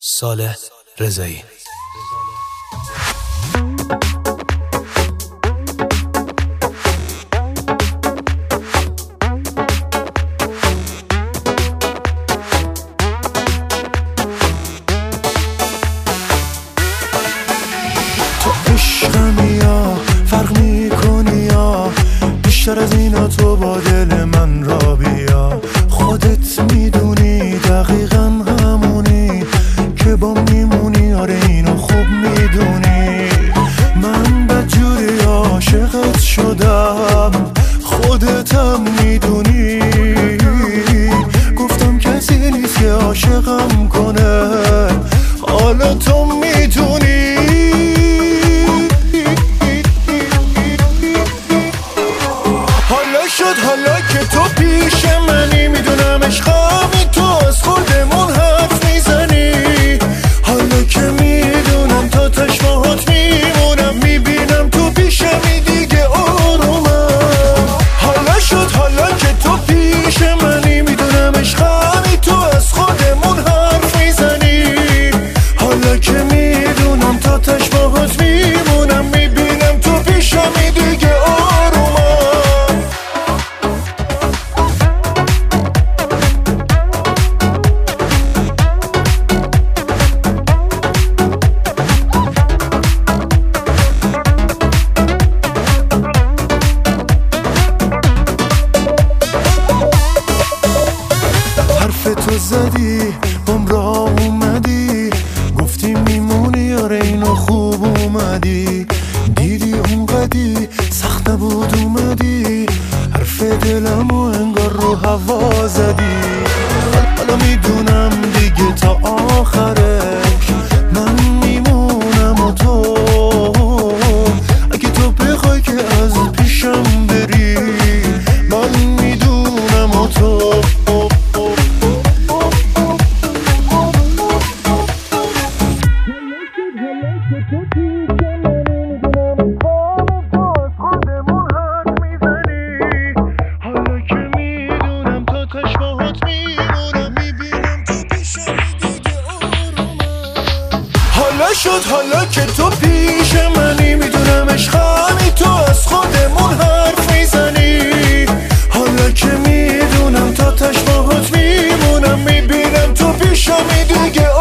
صالح رضایی. تو عشقمی یا فرق میکنی یا بیشتر از اینا تو با دل من را بیا. خودت میدونی دقیقا همونی که با میمونی، آره اینو خوب میدونی. من بدجوری عاشقت شدم خودتم میدونی. گفتم کسی نیست که عاشقم کنه، حالا تو میدونی. حالا شد حالا که تو پیش منی، میدونم عشقمی تو از خودمون حرف میزنی. حالا که میدونم تا تشماهات میمونم، میبینم تو پیشمی دیگه آرومم. حالا شد حالا که تو پیش منی، میدونم عشقمی تو از خودمون حرف میزنی. حالا که میدونم تا تشماهات میمونم، میبینم تو پیشمی دیگه آرومم. حرف تو زدی بام راه اومدی، گفتی میمونی، آره اینو خوب اومدی. دیدی اونقدی سخت نبود اومدی، حرف دلمو انگار رو هوا زدی. حالا میدونم دیگه تا آخرش من میمونم و تو، اگه تو بخوای که از پیشم بری من میدونم و تو. حالا که میدونم تا تشماهات میمونم، میبینم تو پیشمی دیگه آرومم. حالا شد حالا که تو پیش منی، میدونم عشقمی تو از خودمون حرف میزنی. حالا که میدونم تا تشماهات میمونم، میبینم تو پیشمی دیگه